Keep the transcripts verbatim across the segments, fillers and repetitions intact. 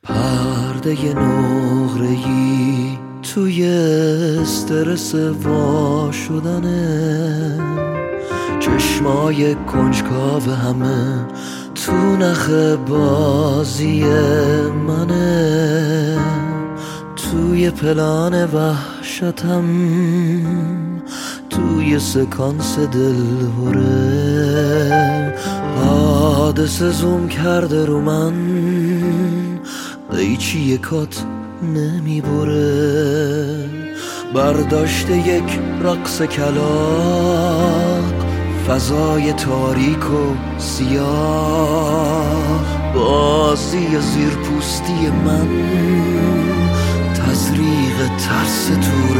پرده نقره‌ای توی استرس وا شدنه، چشمای کنجکاو همه تو نخ بازی منه، توی پلان وحشتم، توی سکانس دلهوره، حادثه زوم کرده رو من، قیچی یکات نمیبره، برداشته یک رقص کلاغ، فضای تاریک و سیاه، بازی زیرپوستی من، تزریق ترس تو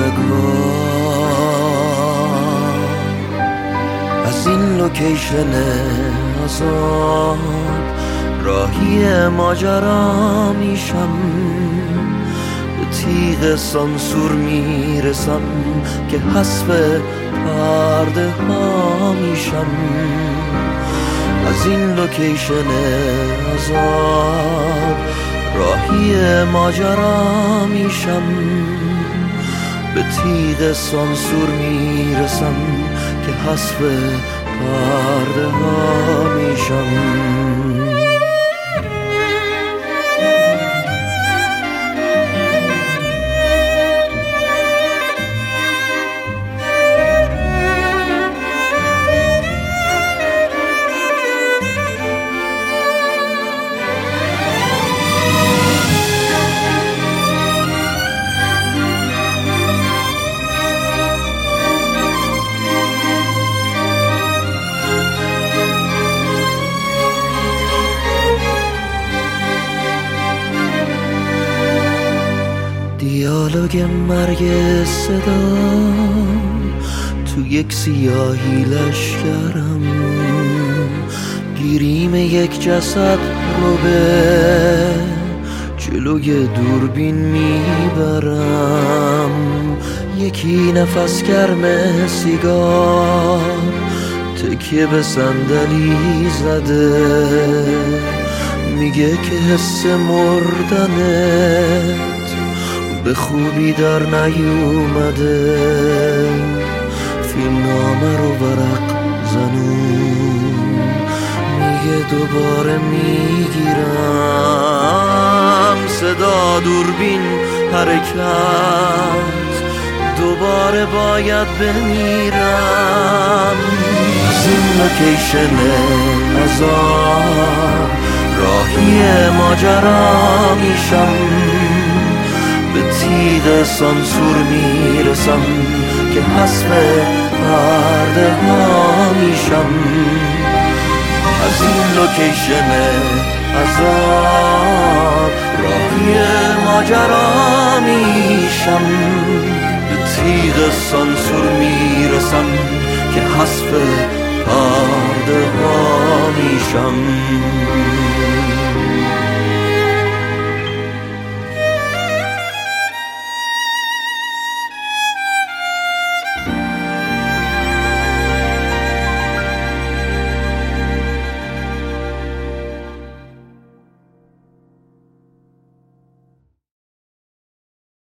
رگ‌ها. از این لوکیشن عذاب راهی ماجرا میشم، به تیغ سانسور میرسم که حذف پرده ها میشم. از این لوکیشن عذاب راهی ماجرا میشم، به تیغ سانسور میرسم که حذف پرده ها میشم. دیالوگ مرگ صدا تو یک سیاهی لشکرم، گیریم یک جسد رو به جلوی دوربین میبرم، یکی نفس گرم سیگار تکیه به صندلی زده، میگه که حس مردنه به خوبی در نیومده، فیلمنامه رو ورق زنون، میگه دوباره میگیرم صدا دوربین حرکت، دوباره باید بمیرم. از این لوکیشن عذاب راهی ماجرا میشم، به تیغ سانسور میرسم که حذف پرده ها میشم. از این لوکیشن عذاب راهی ماجرا میشم، به تیغ سانسور میرسم که حذف پرده ها میشم.